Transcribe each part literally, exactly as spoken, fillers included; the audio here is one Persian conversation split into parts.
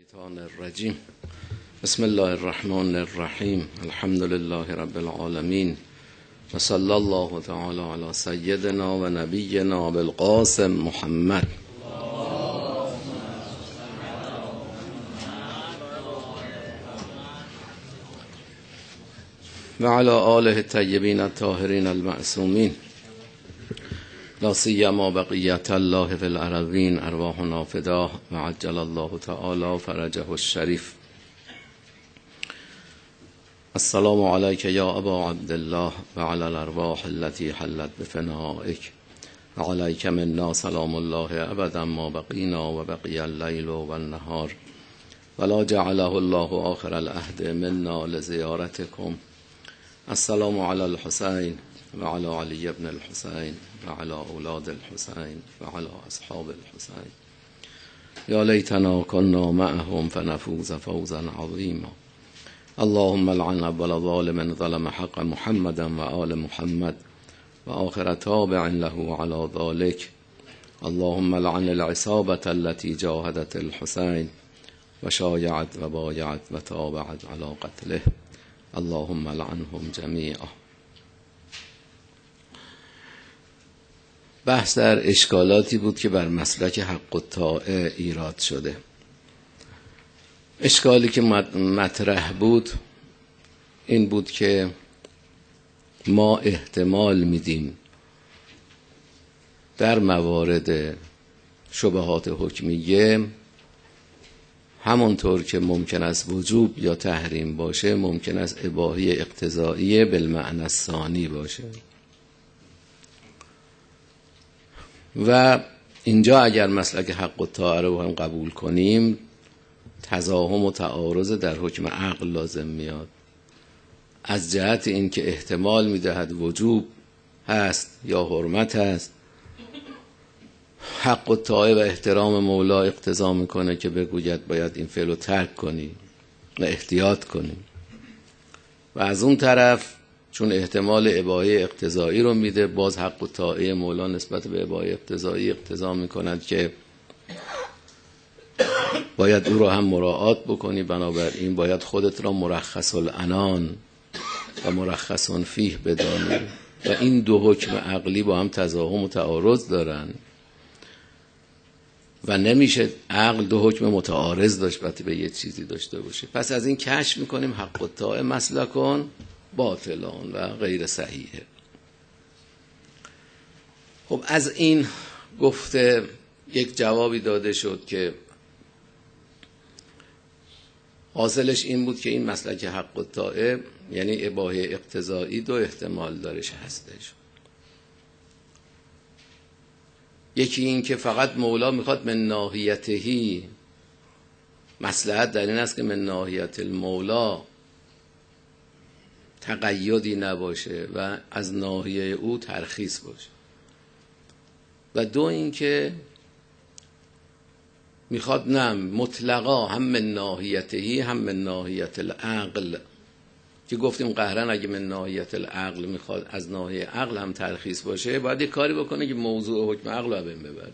الشیطان الرجیم. بسم الله الرحمن الرحیم. الحمد لله رب العالمین و صلی الله تعالی علی سیدنا و نبینا ابوالقاسم محمد و علی آله الطیبین الطاهرین المعصومین لا سیما بقیت الله فی الارضین ارواحنا فداه و عجل الله تعالی فرجه الشریف. السلام علیک یا ابا عبدالله و علی الارواح التي حلت بفنائک و علیک منا سلام الله ابدا ما بقینا و بقی اللیل و النهار ولا جعله الله آخر العهد منا لزیارتکم. السلام علی الحسین و علی علی ابن الحسین و علی اولاد الحسین و علی اصحاب الحسین. یا لیتنا کنا معهم فنفوز فوزا عظیما. اللهم لعن اول ظالم ظلم حق محمد و آل محمد و آخر تابع له علی ذلك. اللهم لعن العصابة التي جاهدت الحسین و شایعت و بایعت و تابعت علی قتله. اللهم لعنهم جمیعا. بحث در اشکالاتی بود که بر مسلک حق الطاعه ایراد شده. اشکالی که مطرح بود این بود که ما احتمال میدیم در موارد شبهات حکمیه همونطور که ممکن است وجوب یا تحریم باشه ممکن است اباحی اقتضایی بالمعنی الثانی باشه و اینجا اگر مسلک حق الطاعه رو هم قبول کنیم تزاحم و تعارض در حکم عقل لازم میاد، از جهت اینکه احتمال میدهد وجوب هست یا حرمت هست. حق الطاعه و احترام مولا اقتضا میکنه که بگوید باید این فعل رو ترک کنی و احتیاط کنی، و از اون طرف چون احتمال اباحه اقتضایی رو میده باز حق الطاعه مولا نسبت به اباحه اقتضایی اقتضا میکند که باید او رو هم مراعات بکنی، بنابراین باید خودت را مرخص العنان و مرخص فیه بدانی و این دو حکم عقلی با هم تزاحم و تعارض دارن و نمیشه عقل دو حکم متعارض داشت وقتی به یه چیزی داشته باشه. پس از این کشف میکنیم حق الطاعه مسلکون باطلان و غیر صحیحه. خب از این گفته یک جوابی داده شد که حاصلش این بود که این مسلک حق الطاعه یعنی اباحه اقتضایی دو احتمال دارش هستش. یکی این که فقط مولا میخواد من ناحیتهی، مصلحت در این است که من ناحیت المولا تقییدی نباشه و از ناحیه او ترخیص باشه، و دو این که میخواد نه مطلقا هم من ناحیتهی هم من ناحیت العقل، که گفتیم قهرن اگه من ناحیت العقل میخواد از ناحیه عقل هم ترخیص باشه باید یک کاری بکنه که موضوع حکم عقل رو بین ببره.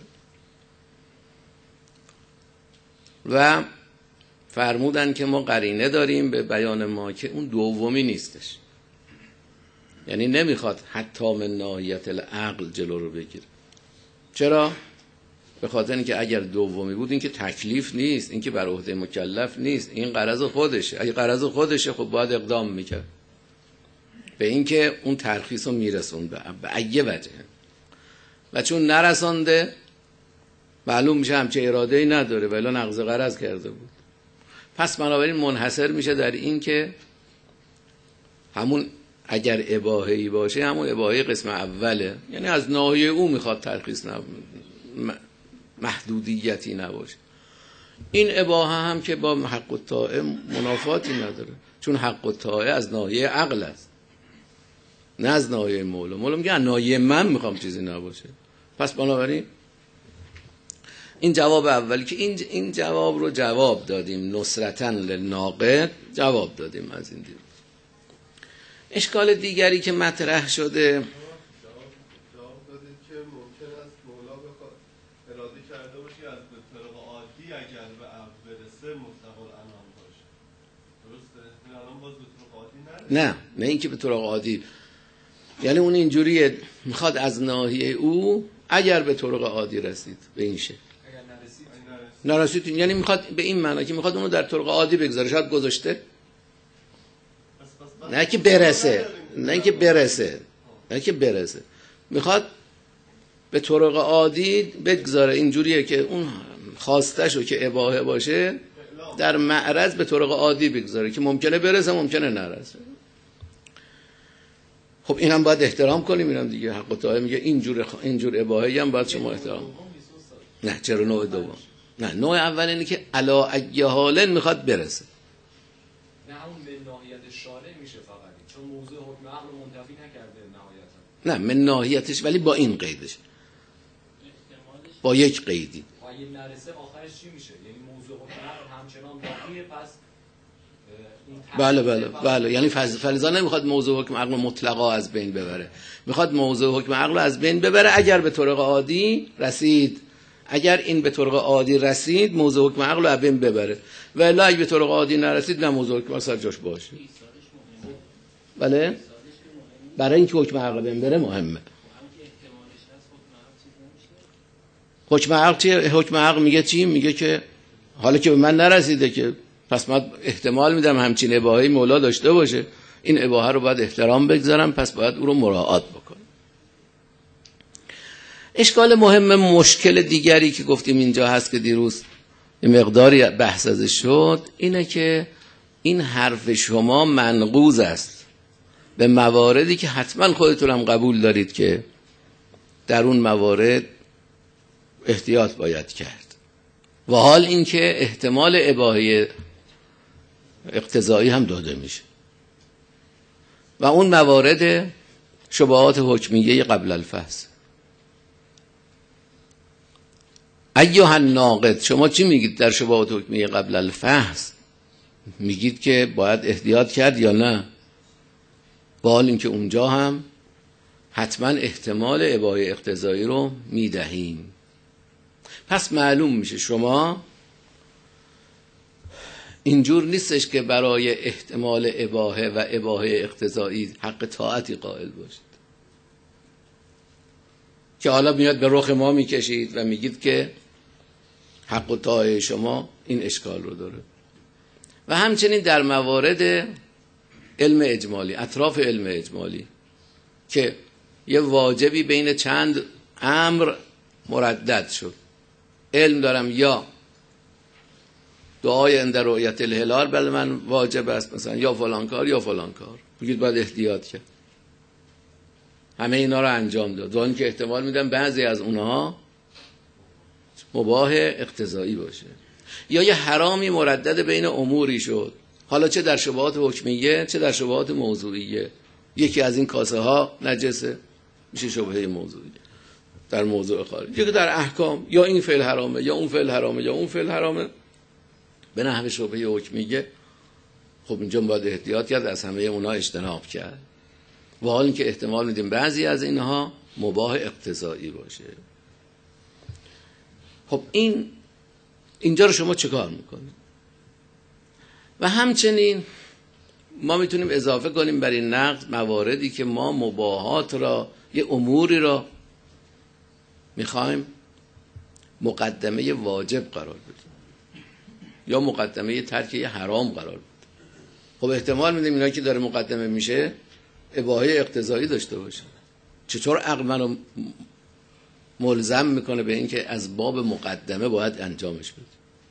و فرمودن که ما قرینه داریم به بیان ما که اون دومی نیستش، یعنی نمیخواد حتی من ناحیت العقل جلو رو بگیره. چرا؟ به خاطر اینکه اگر دومی بود این که تکلیف نیست، این که بر عهده مکلف نیست، این غرض خودشه. اگه غرض خودشه خب باید اقدام میکرد به اینکه اون ترخیص رو میرسون به ایه وجه، و چون نرسانده معلوم میشه همچه اراده ای نداره ولی نقض غرض کرده بود. پس بنابراین منحصر میشه در این که همون اگر اباحه‌ای باشه همون اباحه قسم اوله، یعنی از ناحیه او میخواد ترخیص نب... محدودیتی نباشه. این اباحه هم که با حق الطاعه منافاتی نداره، چون حق الطاعه از ناحیه عقل است نه از ناحیه مولا. مولا میگه از ناحیه من میخوام چیزی نباشه. پس بنابراین این جواب اولی که این این جواب رو جواب دادیم، نصرتاً للناقد جواب دادیم از این دید. اشکال دیگری که مطرح شده اراده کرده باشی از به طرق عادی اگر به عقل برسه نه نه اینکه به طرق عادی، یعنی اون اینجوریه میخواد از ناحیه او اگر به طرق عادی رسید به این شکل، نرسید یعنی میخواد به این معنی که میخواد اونو در طرق عادی بگذاره، شاید گذاشته، نه که برسه، نه که برسه، نه که برسه، میخواد به طرق عادی بگذاره. اینجوریه که اون خواستشو که اباحه باشه در معرض به طرق عادی بگذاره که ممکنه برسه ممکنه نرسه. خب اینم باید احترام کنیم، اینم دیگه حق و طاعه میگه اینجور اینجور اباحه‌ای هم باید شما احترام. نه چرا نوع دوم؟ نه نوع اول اینه که علا ای حال میخواد برسه. نه اون من ناحیت شارع میشه فقط، چون موضوع حکم عقل منتفی نکرده نهایتا. نه من ناحیتش، ولی با این قیدش، با یک قیدی. اگه نرسه آخرش چی میشه؟ یعنی موضوع حکم عقل همچنان باقیه، پس بله بله بله، یعنی فلزا نمیخواد موضوع حکم عقل مطلقا از بین ببره، میخواد موضوع حکم عقل از بین ببره اگر به طرق عادی رسید، اگر این به طرق عادی رسید موضوع حکم عقل رو از بین ببره، و الا اگه به طرق عادی نرسید نه موضوع حکم سر جاش باشه. بله برای اینکه حکم عقل بین بره مهمه. حکم عقل چیه؟ حکم عقل میگه چی؟ میگه که حالا که به من نرسیده که پس من احتمال میدم همچین اباحه‌ای مولا داشته باشه، این اباحه رو باید احترام بگذارم، پس باید او رو مراعات بکنم. اشکال مهم مشکل دیگری که گفتیم اینجا هست که دیروز مقداری بحث ازش شد، اینه که این حرف شما منقوض است به مواردی که حتما خودتون هم قبول دارید که در اون موارد احتیاط باید کرد، و حال اینکه احتمال اباحه اقتضایی هم داده میشه، و اون موارد شبهات حکمیه قبل الفحص. ایها الناقد، شما چی میگید در شبهات حکمیه قبل الفحص؟ میگید که باید احتیاط کرد یا نه؟ با حال اینکه اونجا هم حتما احتمال اباحه اقتضایی رو میدهیم. پس معلوم میشه شما اینجور نیستش که برای احتمال اباحه و اباحه اقتضایی حق طاعتی قائل باشید که حالا میاد به رخ ما میکشید و میگید که حق و طاعه شما این اشکال رو داره. و همچنین در موارد علم اجمالی، اطراف علم اجمالی، که یه واجبی بین چند امر مردد شد، علم دارم یا دعای عند رؤیت الهلال بل من واجب است مثلا، یا فلان کار یا فلان کار، بگید باید احتیاط کرد، همه اینا رو انجام داد، وان که احتمال میدم بعضی از اونها مباح اقتضایی باشه. یا یه حرامی مردد بین اموری شد، حالا چه در شبهات حکمیه چه در شبهات موضوعیه، یکی از این کاسه ها نجسه میشه شبهه موضوعی در موضوع خارج، یکی در احکام یا این فعل حرامه یا اون فعل حرامه یا اون فعل حرامه به نحو شبهه حکمیه. خب اینجا باید احتیاط کرد، از همه اونها اجتناب کرد، و حال اینکه احتمال میدیم بعضی از اینها مباح اقتضایی باشه. خب این اینجا رو شما چه کار میکنید؟ و همچنین ما میتونیم اضافه کنیم بر این نقد مواردی که ما مباحات را، یه اموری را میخوایم مقدمه واجب قرار بدیم یا مقدمه ترک یه حرام قرار بدیم. خب احتمال میدیم اینا که داره مقدمه میشه اباحه اقتضایی داشته باشه، چطور عقل منو ملزم میکنه به این که از باب مقدمه باید انجامش بده؟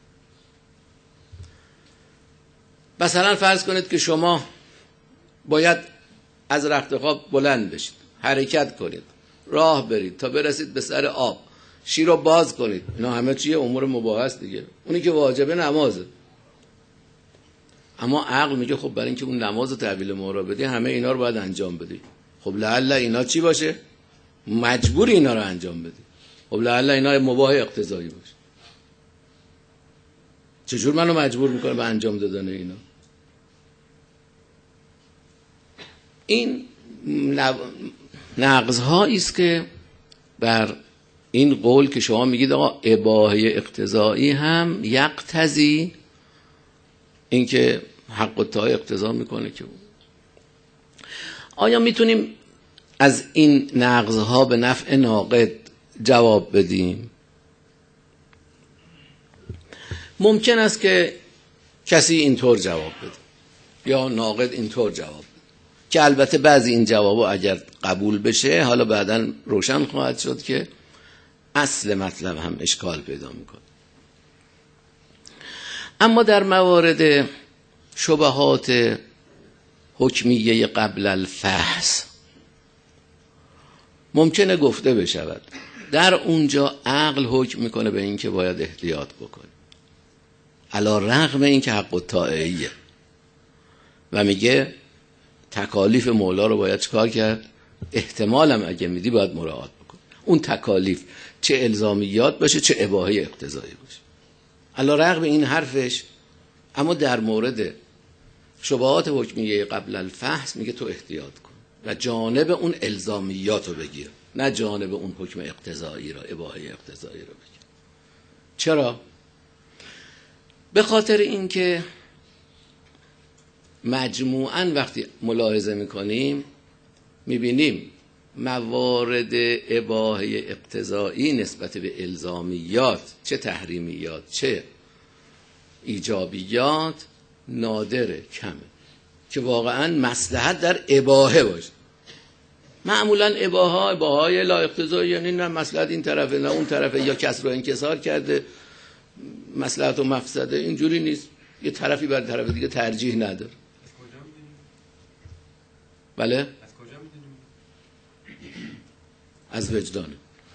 مثلا فرض کنید که شما باید از رخت خواب بلند بشید، حرکت کنید، راه برید تا برسید به سر آب، شیر رو باز کنید، اینا همه چیه امور مباح است دیگه. اونی که واجبه نمازه، اما عقل میگه خب برای اینکه اون نماز رو تحویل ما رو بدی همه اینا رو باید انجام بدی. خب لعل اینا چی باشه؟ مجبور اینا رو انجام بدی. خب لعل اینا مباح اقتضایی باشه. چجور منو مجبور میکنه به انجام دادن اینا؟ این نقض‌هایی است که بر این قول که شما میگید آقا اباحه اقتضایی هم یقتضی اینکه حق الطاعه اقتضا میکنه که آیا میتونیم از این نقضها به نفع ناقد جواب بدیم؟ ممکن است که کسی اینطور جواب بده یا ناقد اینطور جواب بده که البته بعضی این جوابا اگر قبول بشه حالا بعداً روشن خواهد شد که اصل مطلب هم اشکال پیدا میکنه. اما در موارد شبهات حکمیه قبل الفحص ممکنه گفته بشود در اونجا عقل حکم میکنه به این که باید احتیاط بکنه علی رغم این که حق الطاعه‌ایه و میگه تکالیف مولا رو باید چکار کرد؟ احتمالم اگه میدی باید مراعات بکن. اون تکالیف چه الزامیات باشه چه اباحه اقتضایی باشه. علی رغم این حرفش اما در مورد شبهات حکمیه قبل الفحص میگه تو احتیاط کن و جانب اون الزامیات رو بگیر نه جانب اون حکم اقتضایی را اباحه اقتضایی را بگیر. چرا؟ به خاطر اینکه مجموعاً وقتی ملاحظه میکنیم میبینیم موارد اباحه اقتضایی نسبت به الزامیات چه تحریمیات چه ایجابیات نادره کمه که واقعاً مصلحت در اباحه باشه. معمولاً اباحه اباحه لا اقتضایی یعنی نه مصلحت این طرفه نه اون طرفه یا کسر و انکسار کرده مصلحت و مفسده. اینجوری نیست، یه طرفی بر طرف دیگه ترجیح نداره. بله؟ از کجا میدونیم؟ از وجدانه.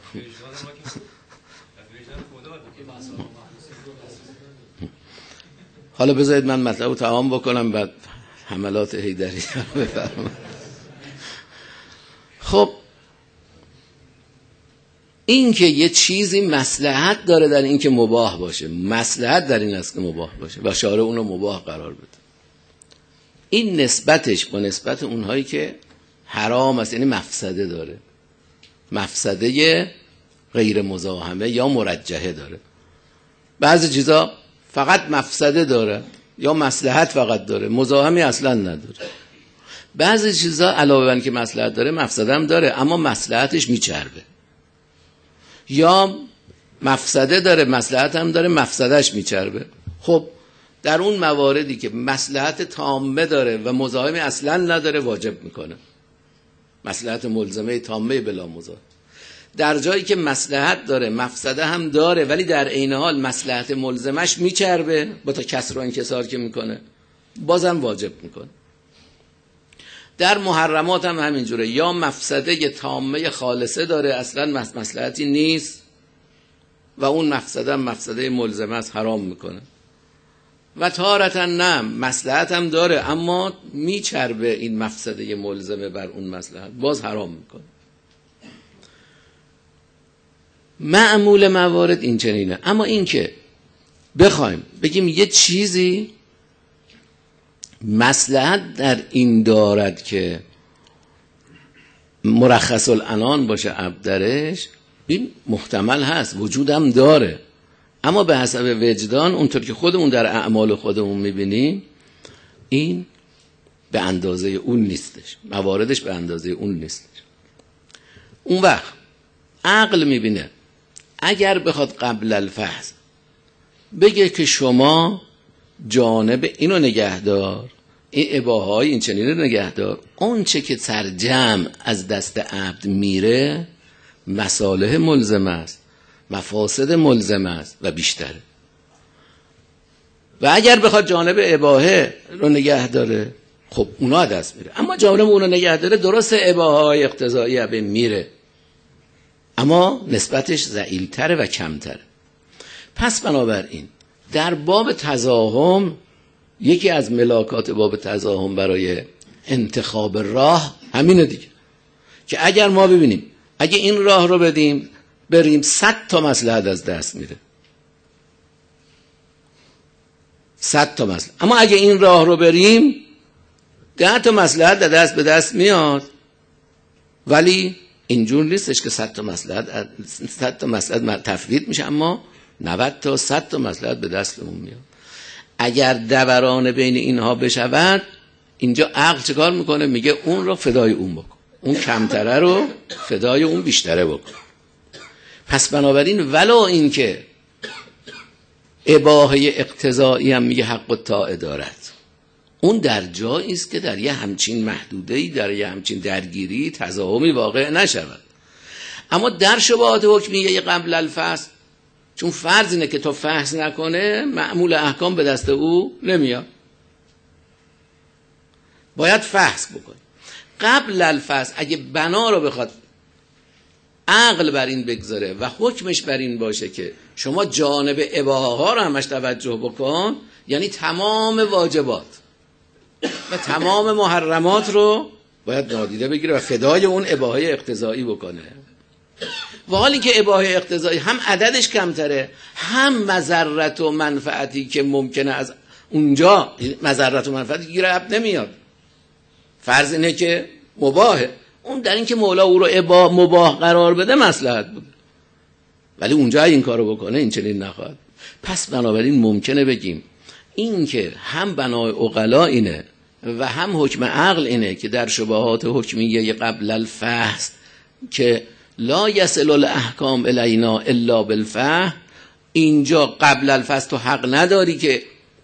حالا بذارید من مطلب رو تمام بکنم بعد حملات حیدری رو بفرمایید. خب این که یه چیزی مصلحت داره در این که مباح باشه، مصلحت در این است که مباح باشه و شارع اونو مباح قرار بده، این نسبتش با نسبت اونهایی که حرام است یعنی مفسده داره، مفسده غیر مزاحمه یا مرجحه داره. بعضی چیزا فقط مفسده داره یا مصلحت فقط داره، مزاحمی اصلا نداره. بعضی چیزا علاوه بر اینکه مصلحت داره مفسده هم داره اما مصلحتش میچربه، یا مفسده داره مصلحت هم داره مفسدهش میچربه. خب در اون مواردی که مصلحت تامه داره و مزاحمی اصلا نداره واجب میکنه، مصلحت ملزمه تامه بلا مزاحم. در جایی که مصلحت داره مفسده هم داره ولی در عین حال مصلحت ملزمش میچربه با تا کسر و انکسار که میکنه بازم واجب میکنه. در محرمات هم همینجوره، یا مفسده تامه خالصه داره اصلا مصلحتی نیست و اون مفسده هم مفسده ملزمه است حرام میکنه، و تارتا نه مصلحت هم داره اما میچربه این مفسده ملزمه بر اون مصلحت باز حرام میکنه. معمول موارد این چنینه. اما این که بخوایم بگیم یه چیزی مصلحت در این دارد که مرخص العنان باشه عبدرش، این محتمل هست، وجودم داره، اما به حسب وجدان اونطور که خودمون در اعمال خودمون میبینیم این به اندازه اون نیستش، مواردش به اندازه اون نیستش. اون وقت عقل میبینه اگر بخواد قبل الفحص بگه که شما جانب اینو نگهدار، این اباحه‌های این چنینه نگهدار، اون چه که سرجم از دست عبد میره مصالح ملزم است، مفاسد ملزم است و بیشتره. و اگر بخواد جانب اباحه رو نگه داره خب اونا دست میره، اما جانب اونو نگه داره درست اباحه‌های اقتضایی به میره اما نسبتش ضئیل‌تره و کمتره. پس بنابراین در باب تزاحم یکی از ملاکات باب تزاحم برای انتخاب راه همینه دیگه، که اگر ما ببینیم اگه این راه رو بدیم بریم صد تا مصلحت از دست میره، صد تا مصلحت، اما اگه این راه رو بریم ده تا مصلحت در دست به دست میاد، ولی اینجور نیستش که صد تا مصلحت صد تا مصلحت تفویض میشه اما نود تا صد تا مصلحت به دستمون میاد. اگر دوران بین اینها بشود، اینجا عقل چیکار میکنه؟ میگه اون رو فدای اون بکن، اون کمتره رو فدای اون بیشتره بکن. پس بنابراین ولو این که اباحه اقتضایی هم میگه حق الطاعه دارد، اون در جایی است که در یه همچین محدوده‌ای، در یه همچین درگیری تضاهمی واقع نشود. اما در شبهات حکمیه قبل الفحص، چون فرض اینه که تا فحص نکنه معمول احکام به دست او نمیاد، باید فحص بکنه. قبل الفحص اگه بنا رو بخواد عقل بر این بگذاره و حکمش بر این باشه که شما جانب اباحه ها رو همش توجه بکن، یعنی تمام واجبات و تمام محرمات رو باید نادیده بگیره و فدای اون اباحه اقتضایی بکنه. و حالی که اباحه اقتضایی هم عددش کمتره، هم مضرت و منفعتی که ممکنه از اونجا مضرت و منفعتی گیره اب نمیاد، فرض اینه که مباهه، اون در این که مولا او رو اباح مباح قرار بده مصلحت بود، ولی اونجا این کارو بکنه این چنین نخواهد. پس بنابراین ممکنه بگیم این که هم بنای عقلا اینه و هم حکم عقل اینه که در شبهات حکمیه قبل الفحص که لا یصل الاحکام الینا الا بالفحص، اینجا قبل الفحص تو حق نداری که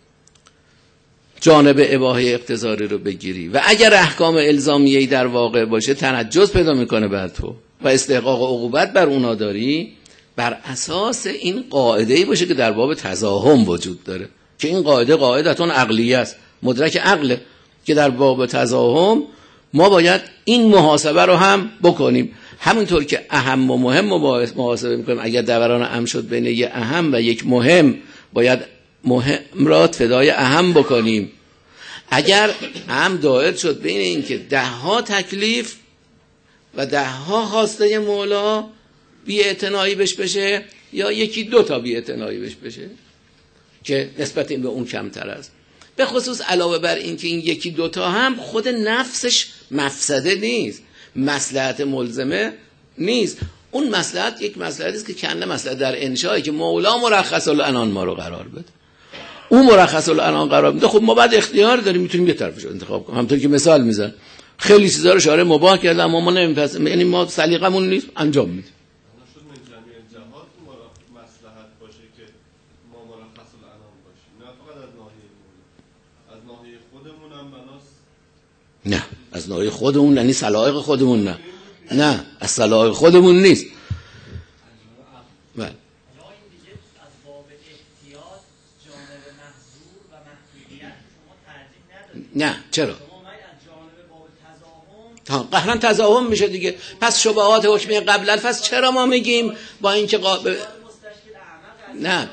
جانب اباحه اقتضاری رو بگیری و اگر احکام الزامیه‌ای در واقع باشه تنجس پیدا میکنه بر تو و استحقاق عقوبت بر اونا داری، بر اساس این قاعده‌ای باشه که در باب تزاحم وجود داره، که این قاعده قاعدتون عقلیه است، مدرک عقله، که در باب تزاحم ما باید این محاسبه رو هم بکنیم. همونطور که اهم و مهم محاسبه میکنیم، اگر دوران امر شد بین یک اهم و یک مهم، باید مهم را فدای اهم بکنیم. اگر هم دائر شد بین این که ده ها تکلیف و ده ها خواسته مولا بی اعتنایی بش بشه، یا یکی دو تا بی اعتنایی بش بشه که نسبت این به اون کمتر است. به خصوص علاوه بر این که این یکی دو تا هم خود نفسش مفسده نیست، مصلحت ملزمه نیست، اون مصلحت یک مصلحتی است که کنه مصلحت در انشایی که مولا مرخص العنان ما رو قرار بده. اون مرخص العنان قرار میده، خب ما بعد اختیار داریم، میتونیم یه طرفش انتخاب کنیم. همونطور که مثال میزن خیلی چیزا رو شارع مباح کرده اما ما نمیپسندیم، یعنی ما سلیقمون نیست انجام میدیم. نه از ناحیه خودمون، یعنی صلاح خودمون، نه نه از صلاح خودمون نیست. بله نه چرا؟ ها قهرن تزاحم میشه دیگه. پس شبهات حکمی قبل الفحص چرا ما میگیم با اینکه قابل نه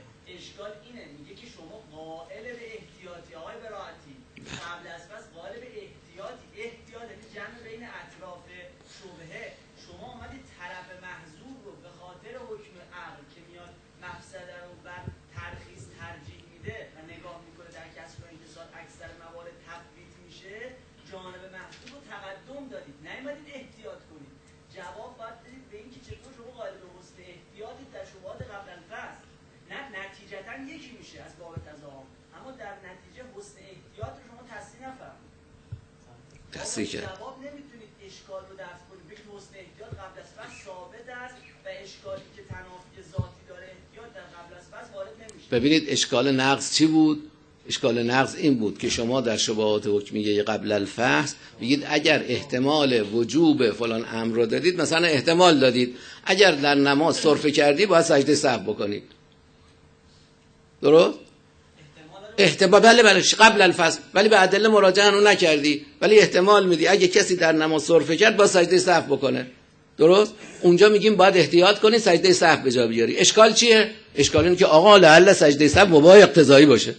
دستی که جواب نمیتونید اشکال رو دفع کنید، بگید حسن احتیاط قبل از فحص ثابت است و اشکالی که تنافی ذاتی داره احتیاط در قبل از فحص وارد نمیشه. ببینید اشکال نقض چی بود؟ اشکال نقض این بود که شما در شبهات حکمیه قبل الفحص بگید اگر احتمال وجوب فلان امر رو دادید، مثلا احتمال دادید اگر در نماز سرفه کردی باید سجده سهو بکنید، درست؟ احتمال بله بله قبل الفصل، ولی به ادله مراجعه اون نکردی، ولی احتمال میدی اگه کسی در نماز سرفه کرد با سجده سهو بکنه، درست؟ اونجا میگیم باید احتیاط کنی سجده سهو به جا بیاری. اشکال چیه؟ اشکال اینه که آقا لعل سجده سهو مباح اقتضایی باشه.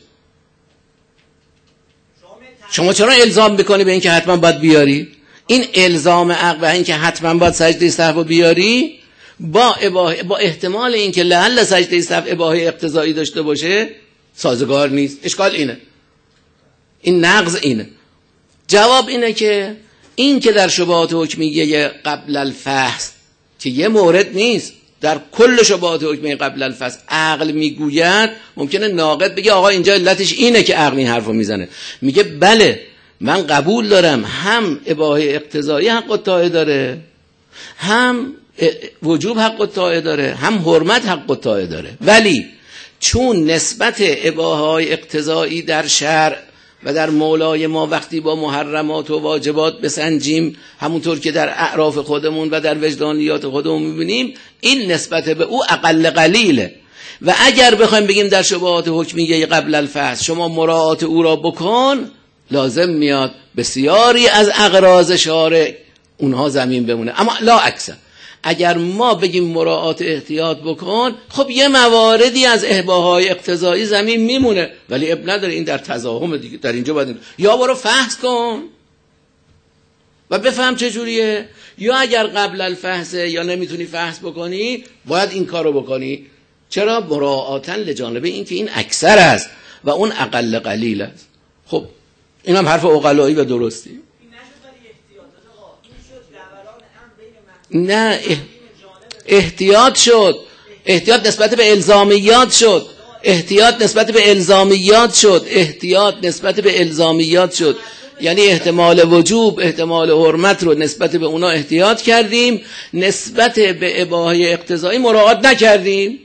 شما چرا الزام میکنی به این که حتما باید بیاری؟ این الزام عقل به این که حتما باید سجده سهو بیاری با اباحه، با احتمال این که لعل سجده سهو اباحه اقتضایی داشته باشه سازگار نیست. اشکال اینه، این نقض اینه. جواب اینه که این که در شبهات حکمیه قبل الفحص که یه مورد نیست، در کل شبهات حکمی قبل الفصل عقل میگوید، ممکنه ناقد بگه آقا اینجا علتش اینه که عقل این حرفو میزنه. میگه بله من قبول دارم هم اباحه اقتضایی حق الطاعه داره، هم وجوب حق الطاعه داره، هم حرمت حق الطاعه داره، ولی چون نسبت اباحه اقتضایی در شرع و در مولای ما وقتی با محرمات و واجبات بسنجیم، همونطور که در اعراف خودمون و در وجدانیات خودمون میبینیم، این نسبت به او اقل قلیله. و اگر بخوایم بگیم در شبهات حکمیه قبل الفصل شما مراعات او را بکن، لازم میاد بسیاری از اغراض شارع اونها زمین بمونه. اما لا اکثر اگر ما بگیم مراعات احتیاط بکن، خب یه مواردی از اباحه‌های اقتضایی زمین میمونه، ولی اب نداره، این در تزاحم دیگه. در اینجا باید یا برو فحص کن و بفهم چجوریه، یا اگر قبل الفحصه یا نمیتونی فحص بکنی باید این کارو بکنی. چرا؟ مراعاتاً لجانب این که این اکثر است و اون اقل قلیل است. خب این هم حرف عقلایی و درستی. نه احتیاط شد، احتیاط نسبت به الزامیات شد، احتیاط نسبت به الزامیات شد، احتیاط نسبت به الزامیات شد. یعنی احتمال وجوب، احتمال حرمت رو نسبت به اونا احتیاط کردیم، نسبت به اباحه اقتضایی مراعات نکردیم.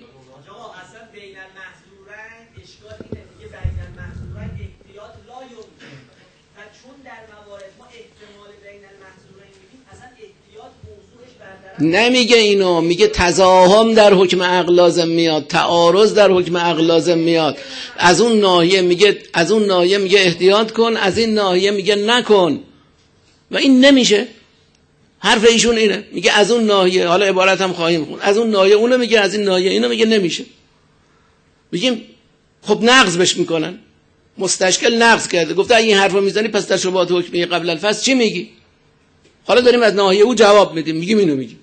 نمیگه اینو، میگه تزاحم در حکم عقل لازم میاد، تعارض در حکم عقل لازم میاد. از اون ناحیه میگه از اون ناحیه میگه احتیاط کن، از این ناحیه میگه نکن، و این نمیشه. حرف ایشون اینه، میگه از اون ناحیه، حالا عبارت هم خواهیم خون، از اون ناحیه اونو میگه، از این ناحیه اینو میگه، نمیشه. میگیم خب نقض بش میکنن، مستشکل نقض کرده، گفته این حرفو میزنی پس در شبهات حکمی قبل الفصل چی میگی؟ حالا داریم از ناحیه او جواب میدیم، میگیم اینو میگیم.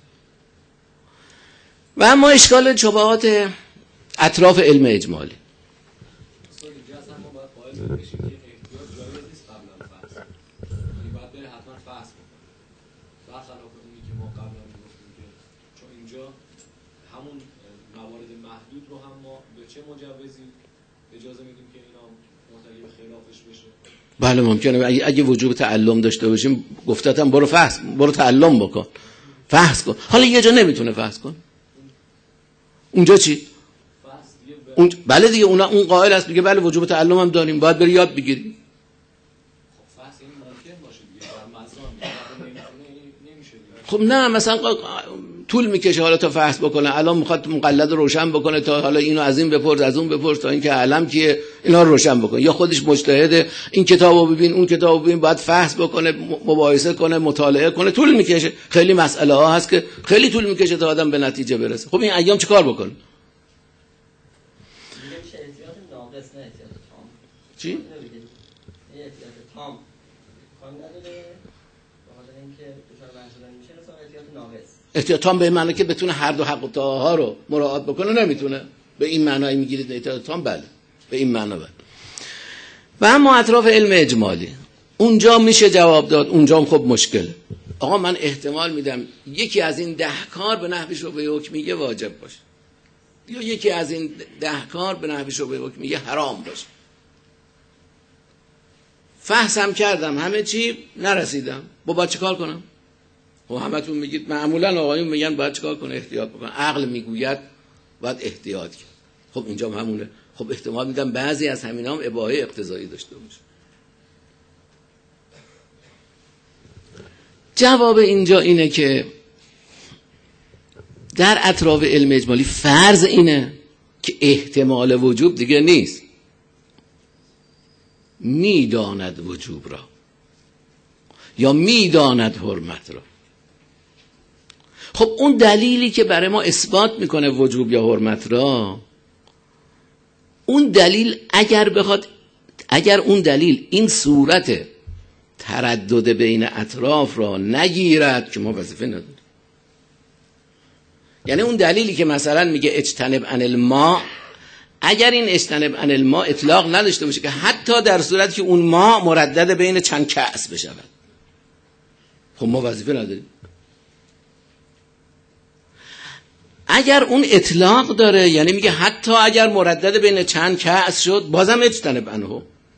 و اما اشکال شبهات اطراف علم اجمالی. همون موارد محدود رو هم ما به چه مجوزی اجازه میدیم که اینا مرتکب خلافش بشه؟ بله ممکنه. اگه, اگه وجوب تعلم داشته باشیم گفتم برو فحص، برو تعلم بکن، فحص کن. حالا یه جا نمیتونه فحص کن، اونجا چی؟ اون... بله دیگه اونا اون قائل است، میگه بله وجوب تعلم هم داریم، باید بری یاد بگیری. خب فحص این ممکن باشه دیگه، نمیشه دیگه. خب نه مثلا طول میکشه حالا تا فحص بکنه، الان میخواد مقلد روشن بکنه تا حالا اینو از این بپرس از اون بپرس تا اینکه علم کیه اینا رو روشن بکنه، یا خودش مجتهده این کتابو ببین اون کتابو ببین، باید فحص بکنه، مباحثه کنه، مطالعه کنه، طول میکشه. خیلی مسئله ها هست که خیلی طول میکشه تا آدم به نتیجه برسه. خب این ایام چیکار بکنه؟ چی؟ احتیاط تام به معنی که بتونه هر دو حق و طاعه ها رو مراعات بکنه نمیتونه. به این معنی میگیرید احتیاط تام؟ بله به این معنی بله. و اما اطراف علم اجمالی اونجا میشه جواب داد، اونجا هم خب مشکل. آقا من احتمال میدم یکی از این ده کار به نحو شبهه حکمیه واجب باشه، یا یکی از این ده کار به نحو شبهه حکمیه حرام باشه. فحصم کردم همه چی نرسیدم، با باید چه کار کنم؟ و همتون میگید معمولا آقایون میگن باید چیکار کنه؟ احتیاط بکنه. عقل میگوید باید احتیاط کرد. خب اینجا هم همونه. خب احتمال میدم بعضی از همینا هم اباحه اقتضایی داشته باشه. جواب اینجا اینه که در اطراف علم اجمالی فرض اینه که احتمال وجوب دیگه نیست، میداند وجوب را یا میداند حرمت را. خب اون دلیلی که برای ما اثبات میکنه وجوب یا حرمت را، اون دلیل اگر بخواد اگر اون دلیل این صورت تردد بین اطراف را نگیرد که ما وظیفه نداریم. یعنی اون دلیلی که مثلا میگه اجتنب عن الماء، اگر این اجتنب عن الماء اطلاق نداشته باشه که حتی در صورتی که اون ماء مردد بین چند کأس بشود، خب ما وظیفه نداریم. اگر اون اطلاق داره یعنی میگه حتی اگر مردد بین چند کأس شد بازم اجتنب عنه.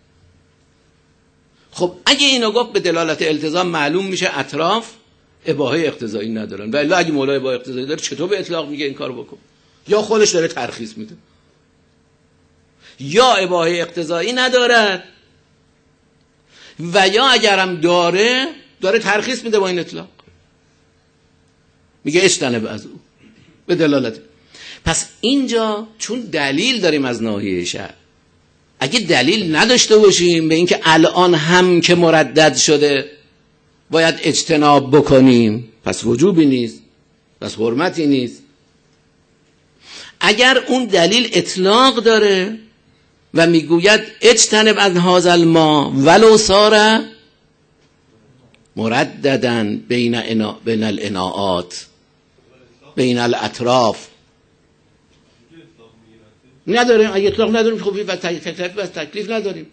خب اگه اینو گفت به دلالت التزام معلوم میشه اطراف اباحه اقتضایی ندارن، ولی اگه مولا اباحه اقتضایی داره چطور به اطلاق میگه این کارو بکن؟ یا خودش داره ترخیص میده یا اباحه اقتضایی ندارد و یا اگرم داره داره ترخیص میده با این اطلاق، میگه اجتنب از او به دلالت. پس اینجا چون دلیل داریم از ناحیه شرع، اگه دلیل نداشته باشیم به اینکه الان هم که مردد شده باید اجتناب بکنیم، پس وجوبی نیست، پس حرمتی نیست. اگر اون دلیل اطلاق داره و میگوید اجتنب از هذا الماء ولو صار مرددن بین انا بین الاناءات بین الاطراف، نداریم. اگه اطلاق نداریم خب و تکلیف و تکلیف نداریم.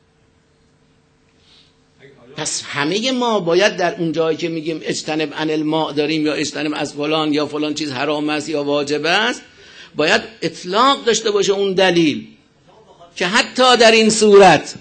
پس همه ما باید در اون جایی که میگیم اجتنب عن الماء داریم یا اجتنب از فلان یا فلان چیز حرام است یا واجب است، باید اطلاق داشته باشه اون دلیل که حتی در این صورت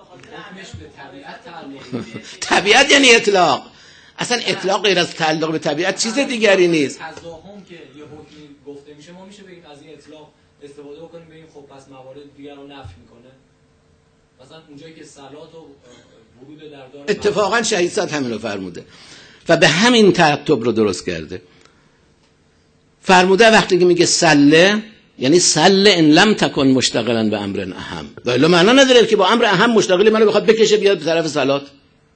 طبیعت یعنی اطلاق. اصلا اطلاق غیر از تعلق به طبیعت چیز دیگری نیست. تضاهم که یه حکمی گفته میشه ما میشه بگیم از این اطلاق استفاده بکنیم بگیم خب پس موارد دیگر رو نفی میکنه. مثلا اونجایی که صلات و ورود در دار اتفاقا شهید صاد همین رو فرموده و به همین ترتب رو درست کرده. فرموده وقتی که میگه سله یعنی سله ان لم تکن مشتغلا به امر اهم، ولی معنا نداره که با امر اهم مشتغلی منو بخواد بکشه بیاد به طرف صلات.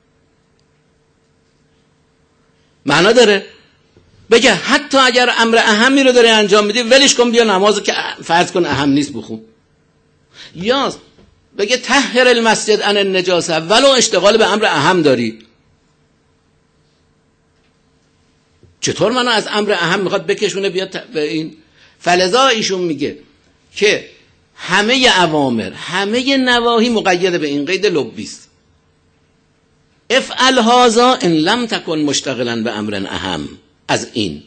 معنا داره بگه حتی اگر امر اهمی رو داره انجام میدی ولش کن بیا نمازو که فرض کن اهم نیست بخون. یا بگه طهر المسجد عن النجاسه ولو اشتغال به امر اهم داری. چطور منو از امر اهم میخواد بکشونه بیاد به این؟ فلذا ایشون میگه که همه اوامر همه نواهی مقید به این قید لبی است. افعل هذا ان لم تکن مشتغلا به امر اهم، از این.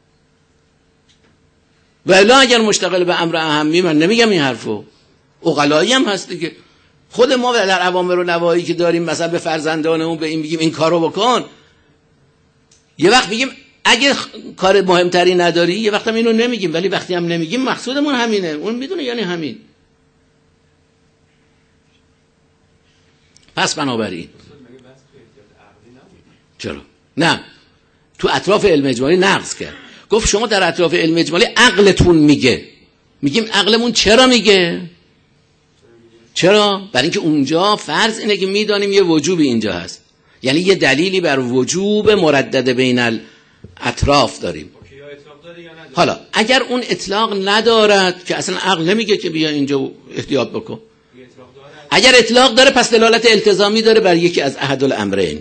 ولی اگر مشتغل به امر اهمی من نمیگم این حرفو، عقلایی هم هست دیگه. خود ما در اوامر و نواهی که داریم مثلا به فرزندانمون به این بگیم این کارو بکن، یه وقت بگیم اگه کار مهمتری نداری، یه وقت هم اینو نمیگیم، ولی وقتی هم نمیگیم مقصودمون همینه، اون میدونه یعنی همین. پس بنابراین چرا؟ نه، تو اطراف علم اجمالی نقض کرد، گفت شما در اطراف علم اجمالی عقلتون میگه. میگیم عقلمون چرا میگه؟ چرا؟ برای اینکه اونجا فرض اینه که میدانیم یه وجوبی اینجا هست، یعنی یه دلیلی بر وجوب مردد بین الاطراف داریم. حالا اگر اون اطلاق ندارد که اصلا عقل نمیگه که بیا اینجا احتیاط بکن، اگر اطلاق داره پس دلالت التزامی داره بر یکی از احد الامرین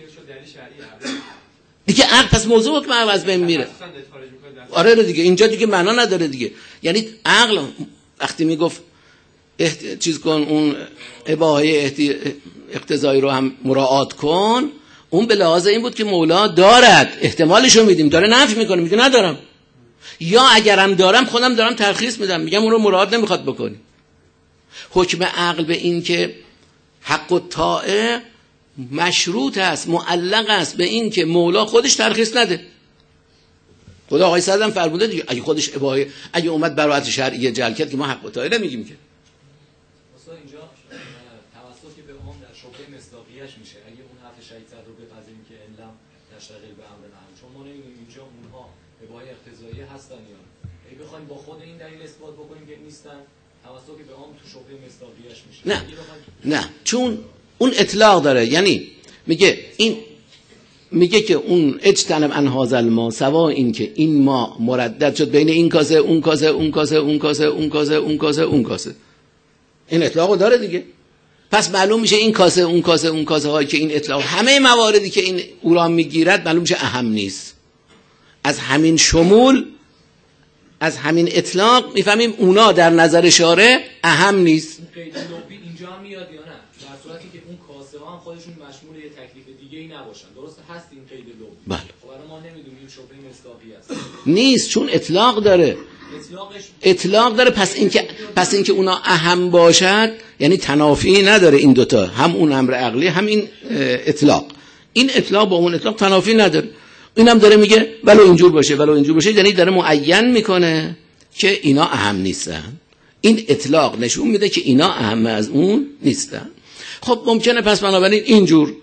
دیگه. عقل پس موضوع حکم عقل از بین میره. آره دیگه اینجا دیگه معنا نداره دیگه. یعنی عقل وقتی میگفت احت... چیز کن اون اباحه احتی... اقتضایی رو هم مراعات کن، اون به لحاظ این بود که مولا دارد، احتمالشو میدیم، داره نفی میکنه میگه ندارم، یا اگرم دارم خودم دارم ترخیص میدم میگم اون رو مراعات نمیخواد بکنی. حکم عقل به این که حق الطاعه مشروط است، معلق است به این که مولا خودش ترخیص نده. خدا آقای صدام فرموده دیگه اگه خودش اباحه اگه اومد براعت شرعیه جعل کرد که ما حق الطاعه نمیگیم که. مثلا اینجا توسط که به عام در شبهه مصداقیش میشه اگه اون حرف شهید صدر رو بپذیریم که علم تشتغل به امر اهم، چون ما نمیدونیم اینجا اونها اباحه اقتضایی هستن یا نه. اگه بخوایم با خود این دلیل اثبات بکنیم که نیستن، توسط که به عام تو شبهه مصداقیش میشه. نه نه چون اون اطلاق داره، یعنی میگه این میگه که اون اجتنب عن هذا الماء سوا این که این ما مردد شد بین این کاسه اون کاسه اون کاسه اون کاسه اون کاسه اون کاسه اون کاسه، این اطلاقو داره دیگه. پس معلوم میشه این کاسه اون کاسه اون کاسه هایی که این اطلاق همه مواردی که این او را میگیرد معلوم میشه اهم نیست. از همین شمول از همین اطلاق میفهمیم اونا در نظر شارع اهم نیست. قید لبی اینجا هم میاد یا نه؟ در صورتی که اون کاسه ها هم خودشون مشمول یه تکلیف دیگه ای نباشن. درست هست این قید لغوی؟ بله. خب الان ما نمیدونیم این شبهه مصداقی است. نیست، چون اطلاق داره. اطلاقش اطلاق داره. پس اینکه پس اینکه اونا اهم باشد یعنی تنافی نداره. این دوتا، هم اون امر عقلی هم این اطلاق. این اطلاق با اون اطلاق تنافی نداره. اینم داره میگه ولو اینجور باشه ولو اینجور باشه، یعنی داره معین میکنه که اینا اهم نیستن. این اطلاق نشون میده که اینا اهم از اون نیستن. خب ممکنه پس بنابراین اینجور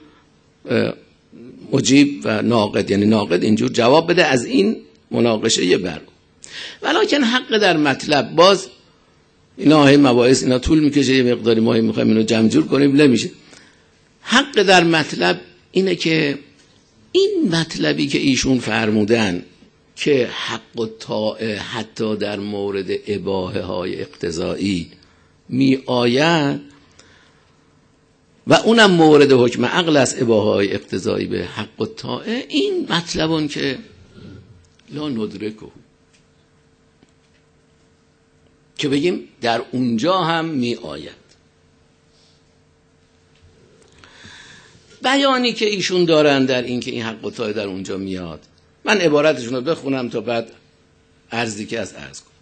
مجیب و ناقد، یعنی ناقد اینجور جواب بده از این مناقشه بر. ولیکن حق در مطلب، باز اینا های مباحث اینا طول میکشه، یه مقداری ما میخوایم اینو جمع جور کنیم نمیشه. حق در مطلب اینه که این مطلبی که ایشون فرمودن که حق و طاعه حتی در مورد اباحه های اقتضایی می آید و اونم مورد حکم عقل است، اباحه های اقتضایی به حق و طاعه، این مطلبون که لا ندرکه، که بگیم در اونجا هم می آید. بیانی که ایشون دارن در این که این حق و طاعه در اونجا میاد، من عبارتشون رو بخونم تا بعد عرضی که از عرض کنم.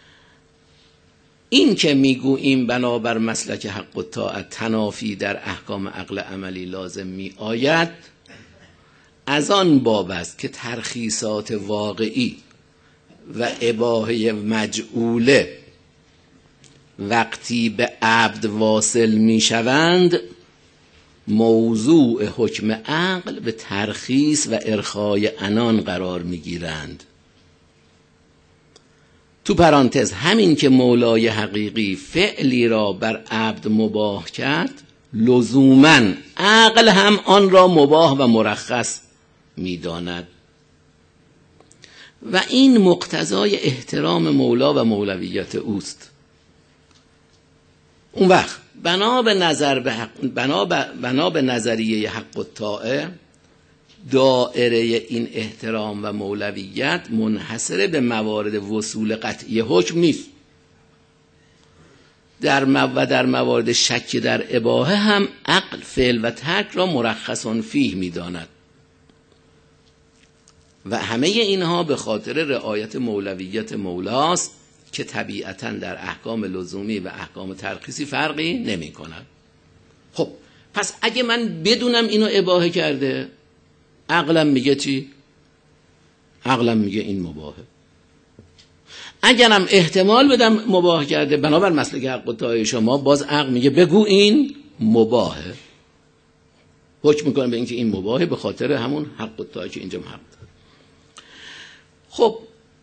این که میگوییم بنابر مسلک حق و طاعت تنافی در احکام عقل عملی لازم می آید، از آن باب است که ترخیصات واقعی و اباحه مجعوله وقتی به عبد واصل می شوند موضوع حکم عقل به ترخیص و ارخای عنان قرار می گیرند. تو پرانتز، همین که مولای حقیقی فعلی را بر عبد مباح کرد، لزوماً عقل هم آن را مباح و مرخص می داند و این مقتضای احترام مولا و مولویت اوست. اون وقت بنا به نظر به حق، بنا به, بنا به نظریه حق و طاعه، دائره این احترام و مولویت منحصر به موارد وصول قطعی حکم نیست. در و در موارد شک در اباحه هم عقل فعل و ترک را مرخصان فیه می داند و همه اینها به خاطر رعایت مولویت مولاست که طبیعتاً در احکام لزومی و احکام ترخیصی فرقی نمی کند. خب پس اگه من بدونم اینو اباحه کرده، عقلم میگه چی؟ عقلم میگه این مباحه. اگرم احتمال بدم مباح کرده بنابر مسلک حق و طاعه شما، باز عقل میگه بگو این مباحه. حکم میکنم به اینکه این مباحه به خاطر همون حق و طاعه که اینجا حق داره. خب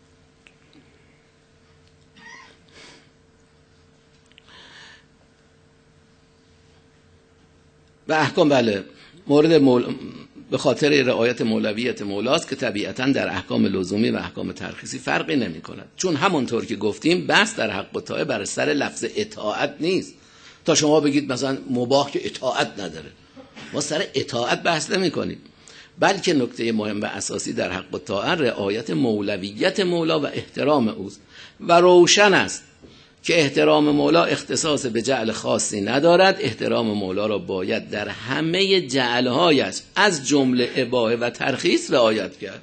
و احکام بله مورد مول... به خاطر رعایت مولویت مولاست که طبیعتاً در احکام لزومی و احکام ترخیصی فرقی نمی کند، چون همونطور که گفتیم بحث در حق و طاعه بر سر لفظ اطاعت نیست. تا شما بگید مثلا مباح که اطاعت نداره، ما سر اطاعت بحث نمی کنیم، بلکه نکته مهم و اساسی در حق و طاعه رعایت مولویت مولا و احترام اوست و روشن است که احترام مولا اختصاص به جعل خاصی ندارد. احترام مولا را باید در همه جعلهایش از جمله اباحه و ترخیص رعایت کرد.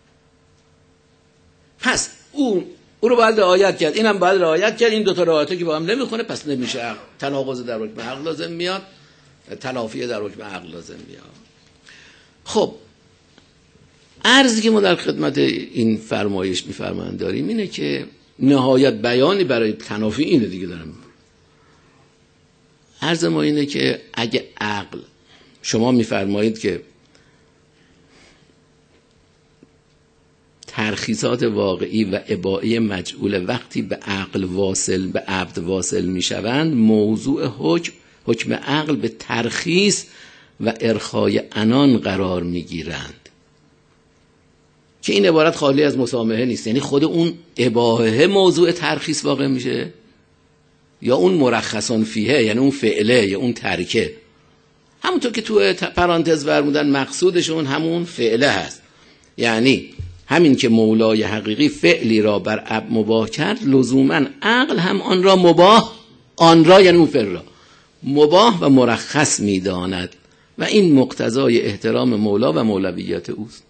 پس اون او رو باید رعایت کرد، اینم باید رعایت کرد. این دو تا رعایت که با هم نمیخونه پس نمیشه. تناقض در حکم عقل لازم میاد، تنافی در حکم عقل لازم میاد. خب عرضی که ما در خدمت این فرمایش میفرمایند داریم اینه که نهایت بیانی برای تنافی اینه دیگه دارم. عرض ما اینه که اگه عقل، شما میفرمایید که ترخیصات واقعی و اباحه مجعول وقتی به عقل واصل به عبد واصل میشوند موضوع حکم حکم عقل به ترخیص و ارخای عنان قرار میگیرند، که این عبارت خالی از مسامحه نیست. یعنی خود اون اباحه موضوع ترخیص واقع میشه یا اون مرخصان فیه، یعنی اون فعله یا اون ترکه. همونطور که تو پرانتز فرمودن مقصودشون همون فعله هست، یعنی همین که مولای حقیقی فعلی را بر عبد مباح کرد، لزوما عقل هم آن را مباح، آن را یعنی اون فعل را مباح و مرخص میداند و این مقتضای احترام مولا و مولویت اوست.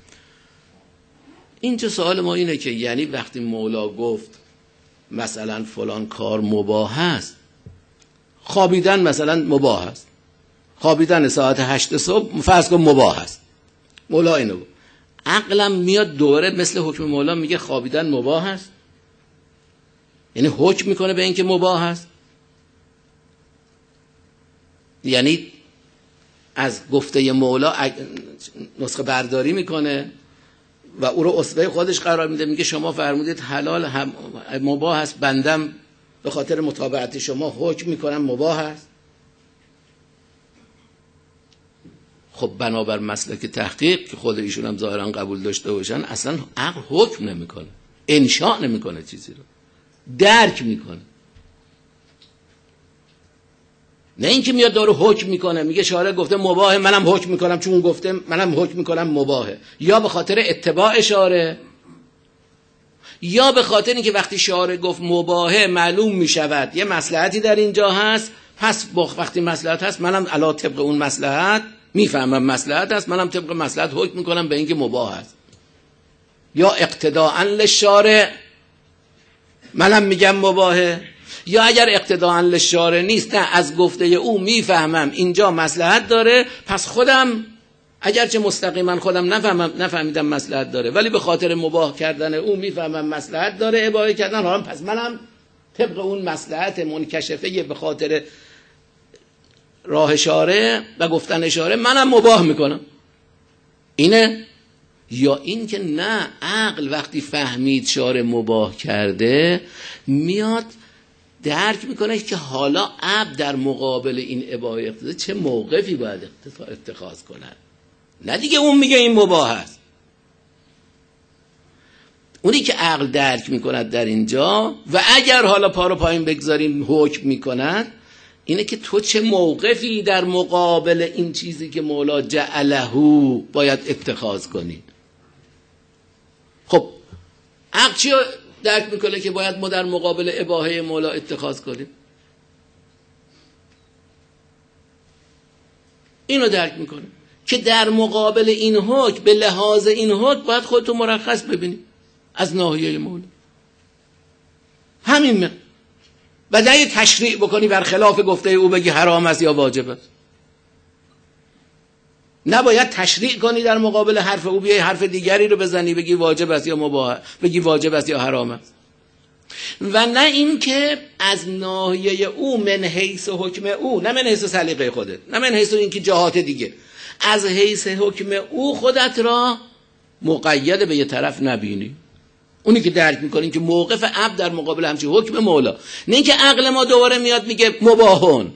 اینجا سوال ما اینه که یعنی وقتی مولا گفت مثلا فلان کار مباح است، خوابیدن مثلا مباح است، خوابیدن ساعت هشت صبح فرض کن مباح است، مولا اینو گفت، عقلم میاد دوباره مثل حکم مولا میگه خوابیدن مباح است؟ یعنی حکم میکنه به اینکه مباح است؟ یعنی از گفته مولا نسخه برداری میکنه و او رو اسوه خودش قرار میده، میگه شما فرمودید حلال هم مباح است، بندم به خاطر متابعت شما حکم میکنم مباح است. خب بنابر مسلک تحقیق که خود ایشون هم ظاهرا قبول داشته باشن، اصلا عقل حکم نمیکنه، انشاء نمیکنه، چیزی رو درک میکنه. نه اینکه میاد داره حکم میکنه، میگه شارع گفته مباحه منم حکم میکنم چون گفته منم حکم میکنم مباحه، یا به خاطر اتباع شارع یا به خاطر اینکه وقتی شارع گفت مباحه معلوم میشود یه مصلحتی در اینجا هست، پس وقتی مصلحت هست منم علا طبق اون مصلحت میفهمم مصلحت هست، منم طبق مصلحت حکم میکنم به اینکه مباح است. یا اقتداء للشارع منم میگم مباحه، یا اگر اقتداء للشارع نیست، نه از گفته او میفهمم اینجا مصلحت داره، پس خودم اگرچه مستقیما خودم نفهمم نفهمیدم مصلحت داره ولی به خاطر مباح کردن او میفهمم مصلحت داره اباحه کردن، حالا پس منم طبق اون مصلحت منکشفه به خاطر راه شارع و گفتن شارع منم مباح میکنم. اینه. یا این که نه، عقل وقتی فهمید شارع مباح کرده میاد درک میکنه که حالا عبد در مقابل این اباحه اقتضا چه موقفی باید اتخاذ کنه. نه دیگه اون میگه این مباح است. اونی که عقل درک میکند در اینجا و اگر حالا پا رو پایین بگذاریم حکم میکند اینه که تو چه موقفی در مقابل این چیزی که مولا جعله باید اتخاذ کنی. خب عقل چی درک میکنه که باید ما در مقابل اباحه مولا اتخاذ کنیم؟ اینو درک میکنه که در مقابل این حکم به لحاظ این حکم باید خودتو مرخص ببینی از ناحیه مولا. همین من. و نه تشریع بکنی بر خلاف گفته او بگی حرام است یا واجب است. نباید تشریع کنی در مقابل حرف او بیای حرف دیگری رو بزنی بگی واجب است یا مباح، بگی واجب است یا حرام است. و نه این که از ناحیه او من حیث حکم او، نه من حیث سلیقه خودت، نه من حیث این که جهات دیگه، از حیث حکم او خودت را مقید به یه طرف نبینی. اونی که درک میکنین که موقف عبد در مقابل همچین حکم مولا، نه اینکه عقل ما دوباره میاد میگه مباحون،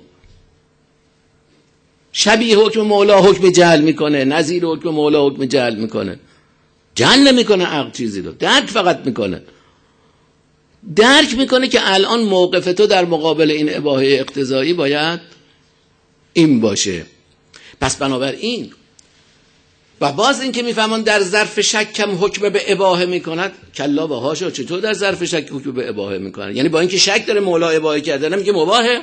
شبیه حکم مولا حکم جعل میکنه، نظیر حکم مولا حکم جعل میکنه. جعل نمیکنه عقل چیزی رو، درک فقط میکنه. درک میکنه که الان موقف تو در مقابل این اباحه اقتضایی باید این باشه. پس بنابراین و باز این که میفهمن در ظرف شک کم حکم به اباحه میکند، کلا و هاشا، چطور در ظرف شک حکم به اباحه میکند؟ یعنی با اینکه شک داره مولا اباحه کرده نمیگه مباحه.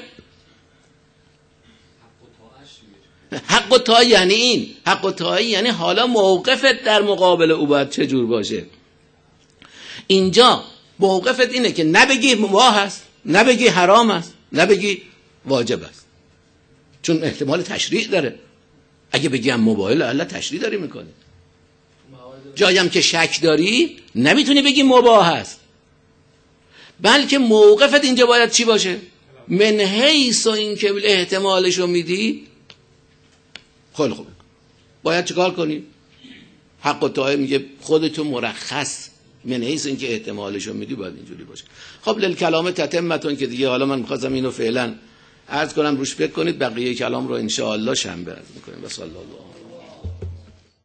حق و طاعه یعنی این، حق و طاعه یعنی حالا موقفت در مقابل او باید چجور باشه. اینجا موقفت اینه که نبگی مباح است، نبگی حرام است، نبگی واجب است، چون احتمال تشریع داره. اگه بگیم مباح الله تشریع داری میکنه. جایم که شک داری نمیتونی بگی مباح است، بلکه موقفت اینجا باید چی باشه؟ من حیث و این که احتمالشو میدی. خیلی خوب، باید چیکار کنی؟ حق و طاعه میگه خودتو مرخص، من حیث این که احتمالشو میدی باید اینجوری باشه. خب للکلام تتمتون که دیگه حالا من میخواستم اینو فعلا عرض کنم، روش فکر کنید، بقیه کلام رو ان شاء الله شنبه عرض میکنیم. و صلی الله